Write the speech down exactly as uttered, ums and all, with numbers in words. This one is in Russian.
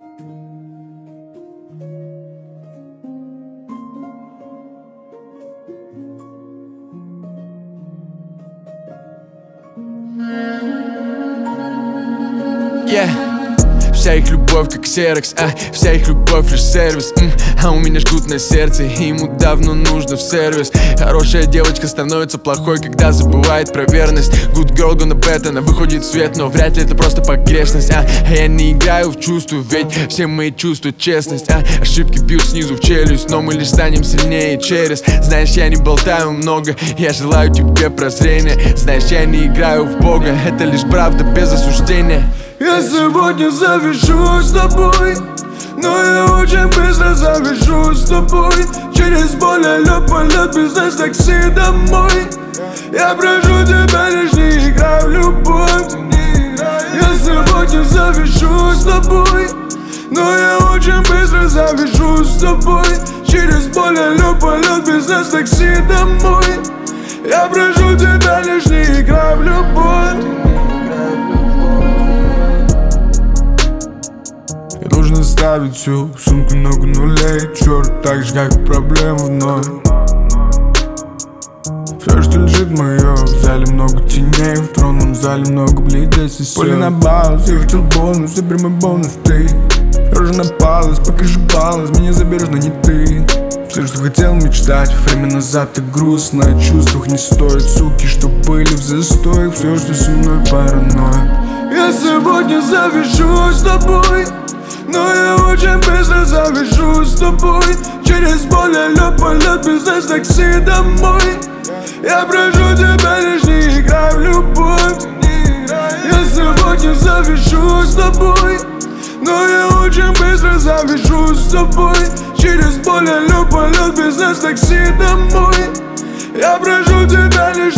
Yeah. Вся их любовь как ксерокс, а вся их любовь лишь сервис. М, А у меня жгут на сердце, и ему давно нужно в сервис. Хорошая девочка становится плохой, когда забывает про верность. Good girl gonna bad, она выходит в свет, но вряд ли это просто погрешность. А, а я не играю в чувства, ведь все мои чувства честность. А ошибки бьют снизу в челюсть, но мы лишь станем сильнее через. Знаешь, я не болтаю много, я желаю тебе прозрения. Знаешь, я не играю в Бога, это лишь правда без осуждения. Я сегодня завяжусь с тобой, но я очень быстро завяжусь с тобой. Через более любой лет бизнес такси домой. Я прошу тебя, лишь не играй в любовь. Я сегодня завяжусь с тобой, но я очень быстро завяжусь с тобой. Через более любой лет бизнес такси домой. Я прошу тебя, лишь не играй в любовь. Я должен оставить всю сумку, много нулей, черт, так же как и проблем вновь. Все, что лежит мое, в зале много теней, в тронном зале много бледей, и поле на баланс, я хотел бонус, теперь мой бонус ты. Я уже напалась, покажи баланс, меня заберешь, но не ты. Все, что хотел мечтать, время назад и грустно, о чувствах не стоит, суки, что были в застоях, все, что со мной паранойя. Я сегодня завяжусь с тобой, но я очень быстро завяжусь с тобой. Через более любой лет бизнес такси домой. Я прошу тебя, лишь не играй в любовь. Я сегодня завяжусь с тобой, но я очень быстро завяжусь с тобой. Через более любой лет бизнес такси домой. Я прошу тебя, лишь